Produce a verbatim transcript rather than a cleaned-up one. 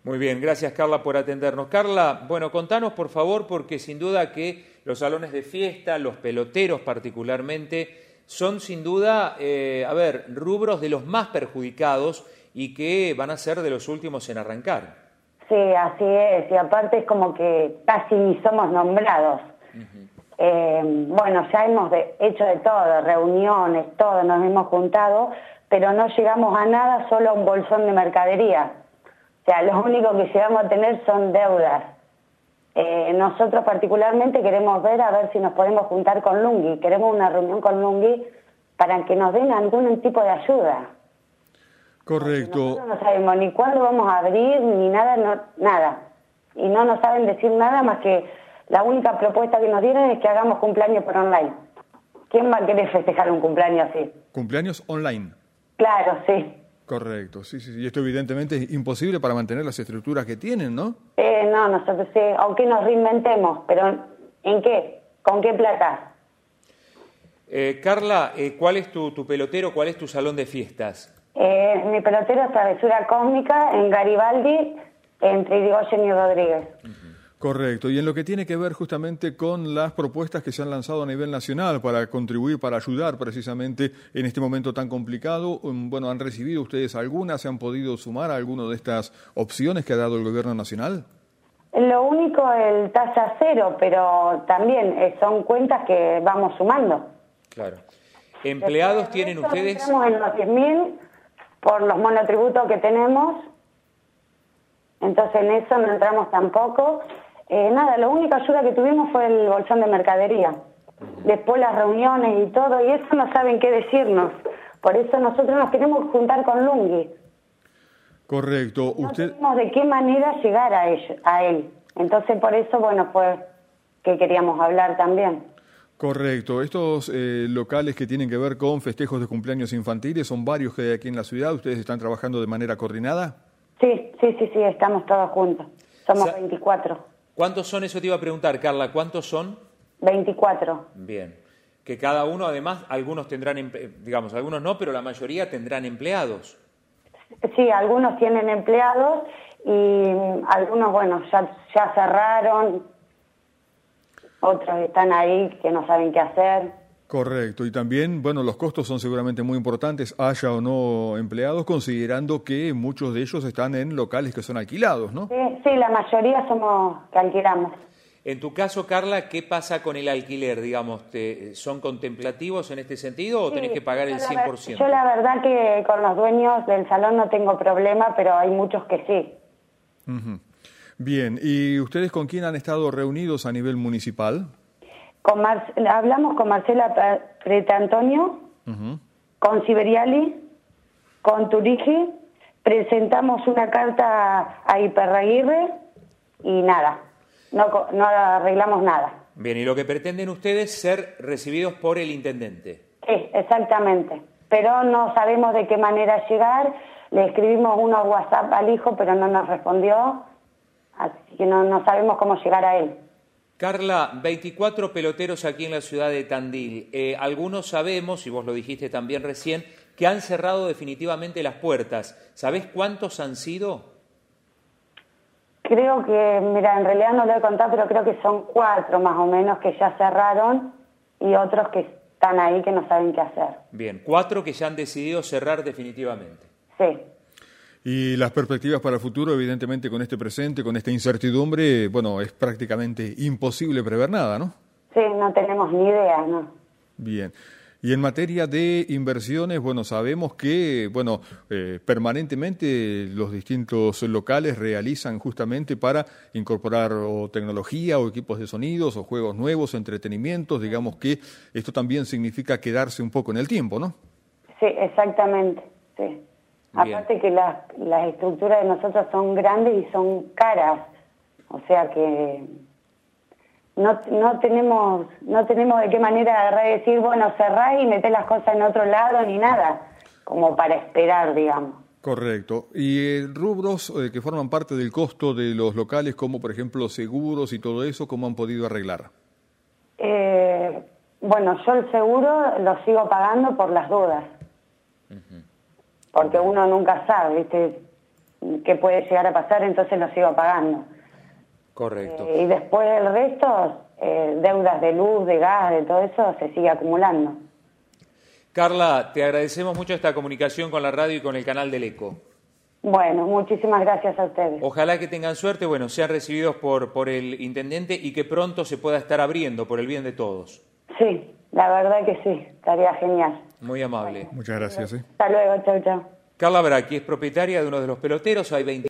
Muy bien, gracias Carla por atendernos. Carla, bueno, contanos por favor, porque sin duda que los salones de fiesta, los peloteros particularmente, son sin duda, eh, a ver, rubros de los más perjudicados y que van a ser de los últimos en arrancar. Sí, así es, y aparte es como que casi ni somos nombrados. Uh-huh. eh, bueno, ya hemos de, hecho de todo, reuniones, todo, nos hemos juntado, pero no llegamos a nada, solo a un bolsón de mercadería. O sea, lo único que llegamos a tener son deudas. Eh, nosotros particularmente queremos ver a ver si nos podemos juntar con Lungui. Queremos una reunión con Lungui para que nos den algún tipo de ayuda. Correcto. Nosotros no sabemos ni cuándo vamos a abrir, ni nada, no, nada. Y no nos saben decir nada más que la única propuesta que nos dieron es que hagamos cumpleaños por online. ¿Quién va a querer festejar un cumpleaños así? ¿Cumpleaños online? Claro, sí. Correcto, sí, sí, y esto evidentemente es imposible para mantener las estructuras que tienen, ¿no? Eh, no, nosotros sí, aunque nos reinventemos, pero ¿en qué? ¿Con qué plata? Eh, Carla, eh, ¿cuál es tu, tu pelotero, cuál es tu salón de fiestas? Eh, mi pelotero es Travesura Cósmica en Garibaldi, entre Irigoyen y Rodríguez. Uh-huh. Correcto, y en lo que tiene que ver justamente con las propuestas que se han lanzado a nivel nacional para contribuir, para ayudar precisamente en este momento tan complicado, bueno, ¿han recibido ustedes algunas? ¿Se han podido sumar a alguna de estas opciones que ha dado el gobierno nacional? Lo único, el tasa cero, pero también eh, son cuentas que vamos sumando. Claro. ¿Empleados tienen ustedes? Estamos en los diez mil por los monotributos que tenemos, entonces en eso no entramos tampoco. Eh, nada, la única ayuda que tuvimos fue el bolsón de mercadería. Después las reuniones y todo, y eso no saben qué decirnos. Por eso nosotros nos queremos juntar con Lungui. Correcto. No Usted... sabemos de qué manera llegar a, ello, a él. Entonces por eso, bueno, pues que queríamos hablar también. Correcto. Estos eh, locales que tienen que ver con festejos de cumpleaños infantiles, son varios que hay aquí en la ciudad. ¿Ustedes están trabajando de manera coordinada? Sí, sí, sí, sí, estamos todos juntos. Somos Sa- veinticuatro. ¿Cuántos son? Eso te iba a preguntar, Carla. ¿Cuántos son? veinticuatro. Bien. Que cada uno, además, algunos tendrán, digamos, algunos no, pero la mayoría tendrán empleados. Sí, algunos tienen empleados y algunos, bueno, ya, ya cerraron. Otros están ahí que no saben qué hacer. Correcto, y también, bueno, los costos son seguramente muy importantes, haya o no empleados, considerando que muchos de ellos están en locales que son alquilados, ¿no? Sí, sí, la mayoría somos que alquilamos. En tu caso, Carla, ¿qué pasa con el alquiler? Digamos, ¿te, ¿son contemplativos en este sentido o sí, tenés que pagar el cien por ciento? Yo la verdad que con los dueños del salón no tengo problema, pero hay muchos que sí. Uh-huh. Bien, ¿y ustedes con quién han estado reunidos a nivel municipal? Con Mar- hablamos con Marcela Pretantonio, uh-huh. con Siberiali, con Turigi, presentamos una carta a Iparraguirre y nada, no, no arreglamos nada. Bien, y lo que pretenden ustedes es ser recibidos por el intendente. Sí, exactamente, pero no sabemos de qué manera llegar, le escribimos unos WhatsApp al hijo, pero no nos respondió, así que no, no sabemos cómo llegar a él. Carla, veinticuatro peloteros aquí en la ciudad de Tandil. Eh, algunos sabemos, y vos lo dijiste también recién, que han cerrado definitivamente las puertas. ¿Sabés cuántos han sido? Creo que, mira, en realidad no lo he contado, pero creo que son cuatro más o menos que ya cerraron y otros que están ahí que no saben qué hacer. Bien, cuatro que ya han decidido cerrar definitivamente. Sí. Y las perspectivas para el futuro, evidentemente, con este presente, con esta incertidumbre, bueno, es prácticamente imposible prever nada, ¿no? Sí, no tenemos ni idea, ¿no? Bien. Y en materia de inversiones, bueno, sabemos que, bueno, eh, permanentemente los distintos locales realizan justamente para incorporar o tecnología o equipos de sonidos o juegos nuevos, entretenimientos, digamos que esto también significa quedarse un poco en el tiempo, ¿no? Sí, exactamente, sí. Bien. Aparte que las, las estructuras de nosotros son grandes y son caras, o sea que no, no tenemos no tenemos de qué manera agarrar y decir, bueno, cerrá y metés las cosas en otro lado ni nada, como para esperar, digamos. Correcto. ¿Y eh, rubros eh, que forman parte del costo de los locales, como por ejemplo seguros y todo eso, cómo han podido arreglar? Eh, bueno, yo el seguro lo sigo pagando por las dudas. Uh-huh. Porque uno nunca sabe, ¿viste? qué puede llegar a pasar, entonces lo sigo pagando. Correcto. Eh, y después el resto, eh, deudas de luz, de gas, de todo eso, se sigue acumulando. Carla, te agradecemos mucho esta comunicación con la radio y con el canal del Eco. Bueno, muchísimas gracias a ustedes. Ojalá que tengan suerte, bueno, sean recibidos por, por el intendente y que pronto se pueda estar abriendo por el bien de todos. Sí, la verdad que sí, estaría genial. Muy amable. Muchas gracias. ¿eh? Hasta luego, chau, chau. Carla Bracchi es propietaria de uno de los peloteros, hay veinte